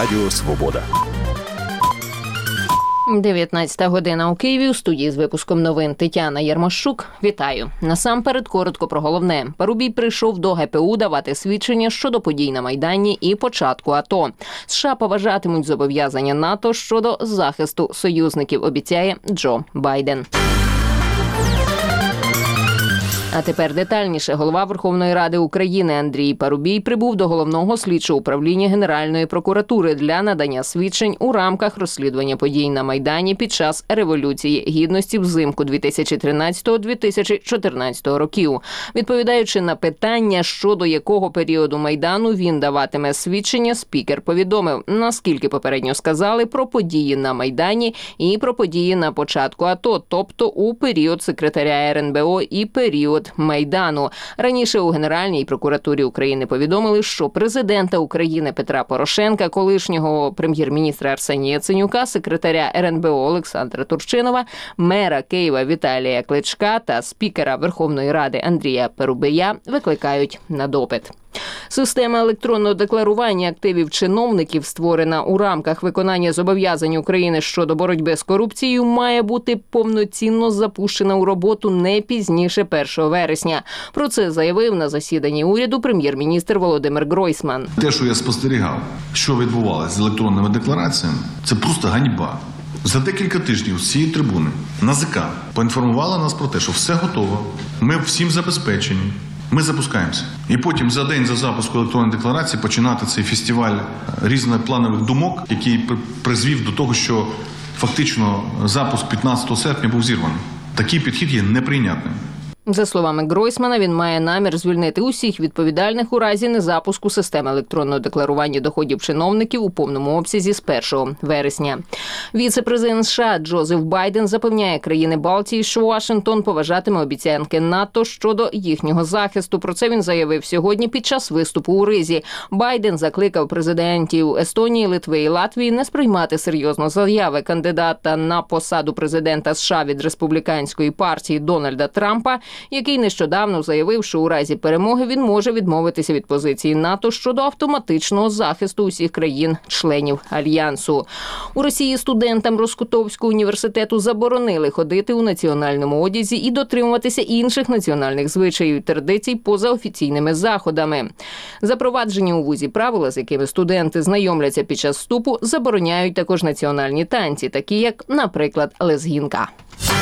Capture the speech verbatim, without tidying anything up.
Радіо Свобода. дев'ятнадцята година у Києві. У студії з випуском новин Тетяна Єрмощук. Вітаю. Насамперед коротко про головне. Парубій прийшов до ге пе у давати свідчення щодо подій на Майдані і початку АТО. США поважатимуть зобов'язання НАТО щодо захисту союзників, обіцяє Джо Байден. А тепер детальніше. Голова Верховної Ради України Андрій Парубій прибув до Головного слідчого управління Генеральної прокуратури для надання свідчень у рамках розслідування подій на Майдані під час Революції Гідності взимку дві тисячі тринадцятого - дві тисячі чотирнадцятого років. Відповідаючи на питання, щодо якого періоду Майдану він даватиме свідчення, спікер повідомив, наскільки попередньо сказали про події на Майдані і про події на початку АТО, тобто у період секретаря ер ен бе о і період Майдану. Раніше у Генеральній прокуратурі України повідомили, що президента України Петра Порошенка, колишнього прем'єр-міністра Арсенія Яценюка, секретаря ер ен бе о Олександра Турчинова, мера Києва Віталія Кличка та спікера Верховної Ради Андрія Парубія викликають на допит. Система електронного декларування активів чиновників, створена у рамках виконання зобов'язань України щодо боротьби з корупцією, має бути повноцінно запущена у роботу не пізніше першого вересня. Про це заявив на засіданні уряду прем'єр-міністр Володимир Гройсман. Те, що я спостерігав, що відбувалося з електронними деклараціями, це просто ганьба. За декілька тижнів з цієї трибуни НАЗК поінформувала нас про те, що все готово, ми всім забезпечені. Ми запускаємося. І потім за день за запуску електронної декларації починати цей фестиваль різнопланових думок, який призвів до того, що фактично запуск п'ятнадцятого серпня був зірваний. Такий підхід є неприйнятним. За словами Гройсмана, він має намір звільнити усіх відповідальних у разі незапуску системи електронного декларування доходів чиновників у повному обсязі з першого вересня. Віце-президент США Джозеф Байден запевняє країни Балтії, що Вашингтон поважатиме обіцянки НАТО щодо їхнього захисту. Про це він заявив сьогодні під час виступу у Ризі. Байден закликав президентів Естонії, Литви і Латвії не сприймати серйозно заяви кандидата на посаду президента США від республіканської партії Дональда Трампа, який нещодавно заявив, що у разі перемоги він може відмовитися від позиції НАТО щодо автоматичного захисту усіх країн-членів Альянсу. У Росії студентам Роскотовського університету заборонили ходити у національному одязі і дотримуватися інших національних звичаїв і традицій поза офіційними заходами. Запроваджені у вузі правила, з якими студенти знайомляться під час вступу, забороняють також національні танці, такі як, наприклад, лезгінка.